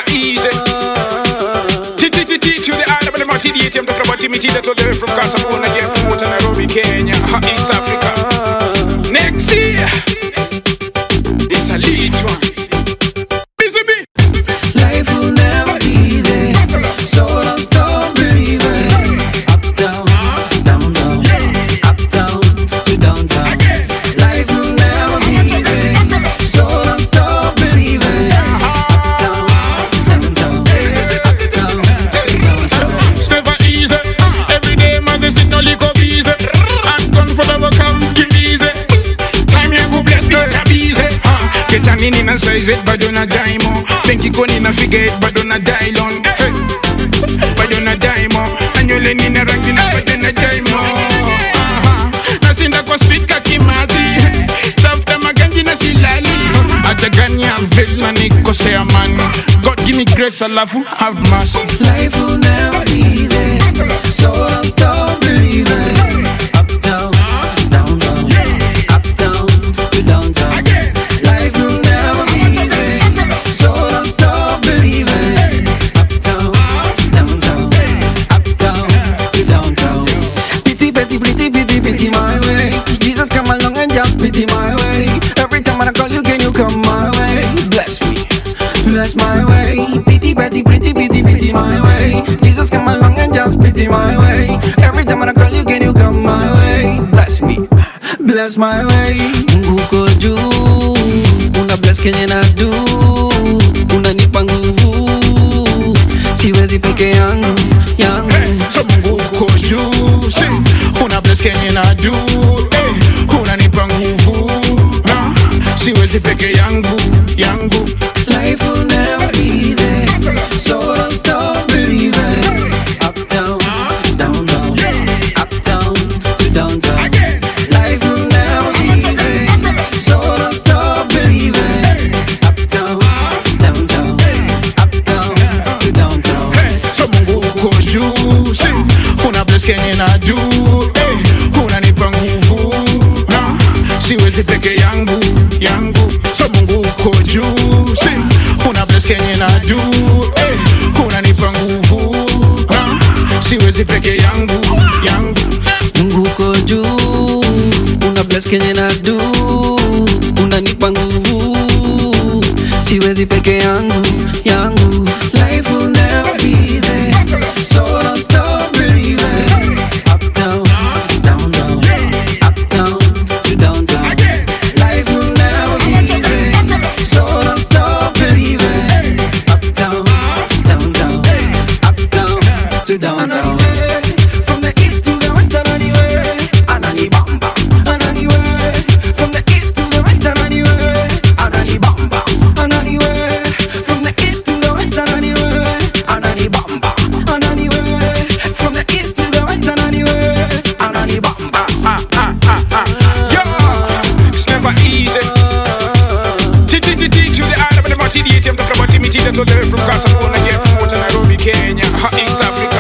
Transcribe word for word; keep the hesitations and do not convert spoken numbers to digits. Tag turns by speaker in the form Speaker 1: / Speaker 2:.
Speaker 1: easy. T T T T to the island of the Marty D T M, talking about Timothy that all the way from Casabona, yeah, from Motor Nairobi, Kenya, East Africa. Next year, it's a lead one. Busy bee.
Speaker 2: Life will never be easy, so don't stop believing. Uptown, downtown, uptown to downtown. Life will never be easy, so don't stop believing. Uptown, downtown, uptown to downtown.
Speaker 1: It's never easy. Every day, man, this is no liquor easy. And gun for the come, give easy. Time you go bless me, it's easy. Get a nini and size it, but don't a dime more. Think you can in a figure it, but don't a die long. But don't a dime more. And you're leaning a ranking, but don't a dime more. Nothing that was speak a kimati. After my ganji na silali. At the Ganya Villa Nico say a man. God give me grace, I love you, have mercy.
Speaker 2: Life will never be easy, so don't stop believing. Uptown, downtown, uptown to downtown. Life will never be easy, so don't stop believing. Uptown, downtown, uptown to downtown. Pity, pity, pity, pity, pity my way. Jesus come along and just pity my way. Every time I call you, can you come my way? Bless me, bless my way. Pity, pity, pity, pity, pity my way. Jesus come along and just pity my way. Every time I call you, can you come my way? Bless me, bless my way. Mungu uko juu, una bless kenye na do, unanipa nguvu, siwezi peke yangu yangu.
Speaker 1: Hey, so Mungu uko juu, si una bless kenye na do, hey, unanipa nguvu, na siwezi peke yangu yangu.
Speaker 2: Life will never be easy, so don't stop believing. Uptown, downtown, uptown to downtown. Life will never be easy, so don't stop believing. Uptown, downtown, uptown to downtown.
Speaker 1: Hey, so Mungu uko juu, si una bless kenye na do, hey, unanipa nguvu, na siwezi peke yangu yangu. So Mungu uko juu, si una bless kenye na do, hey, unanipa nguvu, na siwezi peke yangu yangu.
Speaker 2: Mungu uko juu, una bless kenye na do, unanipa nguvu, siwezi peke yangu yangu. Life will never be easy, so don't stop believing. Uptown, downtown, uptown to downtown. Life will never be easy, so don't stop believing. Uptown, downtown, uptown to downtown. From the east to the west and anywhere, Anani Bamba, Ananiway. From the east to the west and anywhere, Anani Bamba, Ananiway. From the east to the west and anywhere, Anani Bamba, Ananiway. From the east to the west and anywhere, Anani Bamba.
Speaker 1: Ah, ah, ah, ah. Yo, it's never easy. T T T T to the island of the Marty D T M, talking about Timothy that all the way from Casabona, yeah, from Motor Nairobi, Kenya, East Africa.